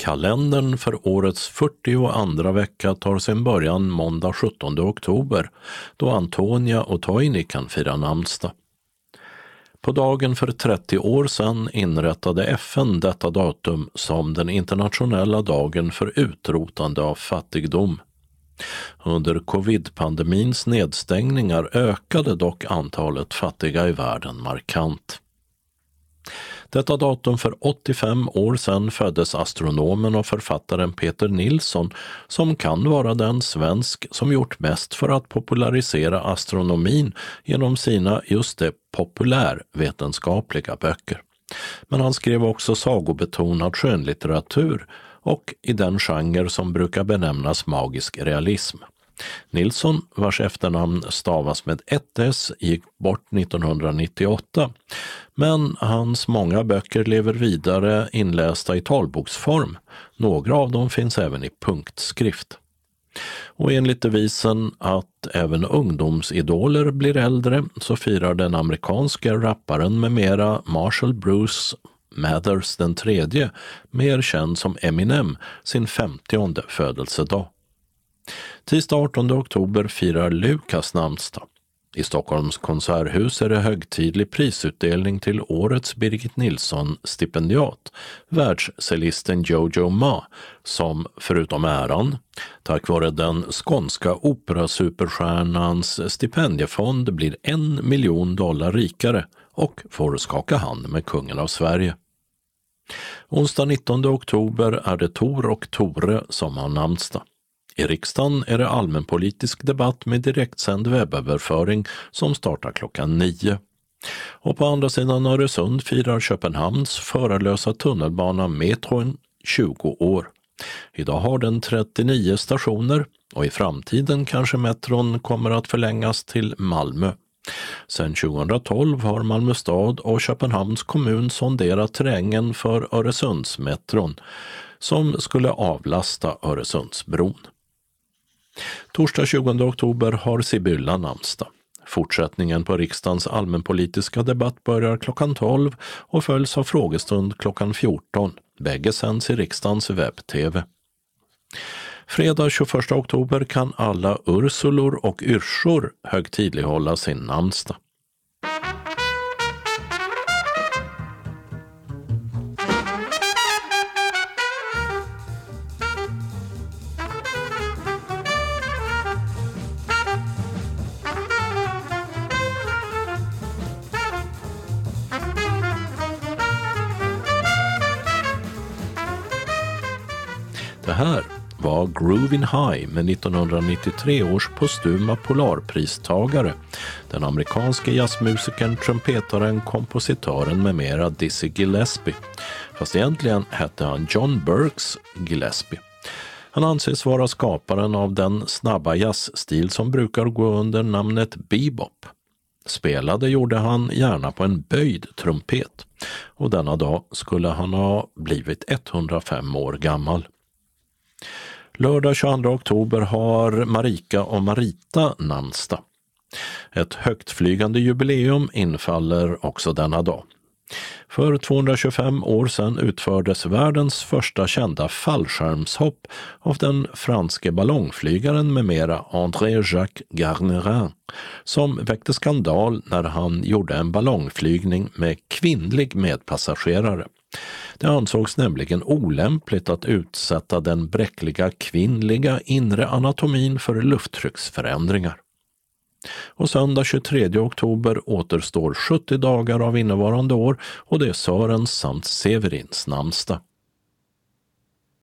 Kalendern för årets 42:a vecka tar sin början måndag 17 oktober, då Antonia och Toini kan fira namnsdag. På dagen för 30 år sedan inrättade FN detta datum som den internationella dagen för utrotande av fattigdom. Under covid-pandemins nedstängningar ökade dock antalet fattiga i världen markant. Detta datum för 85 år sedan föddes astronomen och författaren Peter Nilsson, som kan vara den svensk som gjort mest för att popularisera astronomin genom sina populärvetenskapliga böcker. Men han skrev också sagobetonad skönlitteratur och i den genre som brukar benämnas magisk realism. Nilsson, vars efternamn stavas med ett S, gick bort 1998, men hans många böcker lever vidare inlästa i talboksform. Några av dem finns även i punktskrift. Och enligt devisen att även ungdomsidoler blir äldre så firar den amerikanska rapparen med mera Marshall Bruce Mathers den tredje, mer känd som Eminem, sin 50:e födelsedag. Tisdag 18 oktober firar Lukas namnsdag. I Stockholms konserthus är det högtidlig prisutdelning till årets Birgit Nilsson-stipendiat, världscellisten Jojo Ma, som förutom äran, tack vare den skånska operasuperstjärnans stipendiefond blir $1 miljon rikare och får skaka hand med kungen av Sverige. Onsdag 19 oktober är det Tor och Tore som har namnsdag. I riksdagen är det allmänpolitisk debatt med direktsänd webböverföring som startar klockan 9. Och på andra sidan Öresund firar Köpenhamns förarlösa tunnelbana metron 20 år. Idag har den 39 stationer och i framtiden kanske metron kommer att förlängas till Malmö. Sedan 2012 har Malmö stad och Köpenhamns kommun sonderat terrängen för Öresundsmetron som skulle avlasta Öresundsbron. Torsdag 20 oktober har Sibylla namnsdag. Fortsättningen på riksdagens allmänpolitiska debatt börjar klockan 12 och följs av frågestund klockan 14. Bägge sänds i riksdagens webb-tv. Fredag 21 oktober kan alla Ursulor och Yrsor högtidlighålla sin namnsdag. Det här var Groovin' High med 1993 års postuma Polarpristagare, den amerikanske jazzmusikern, trumpetaren, kompositören med mera Dizzy Gillespie. Fast egentligen hette han John Burks Gillespie. Han anses vara skaparen av den snabba jazzstil som brukar gå under namnet bebop. Spelade gjorde han gärna på en böjd trumpet och denna dag skulle han ha blivit 105 år gammal. Lördag 22 oktober har Marika och Marita namnsdag. Ett högtflygande jubileum infaller också denna dag. För 225 år sedan utfördes världens första kända fallskärmshopp av den franske ballongflygaren med mera André-Jacques Garnerin, som väckte skandal när han gjorde en ballongflygning med kvinnlig medpassagerare. Det ansågs nämligen olämpligt att utsätta den bräckliga kvinnliga inre anatomin för lufttrycksförändringar. Och söndag 23 oktober återstår 70 dagar av innevarande år och det är Sörens samt Severins namnsdag.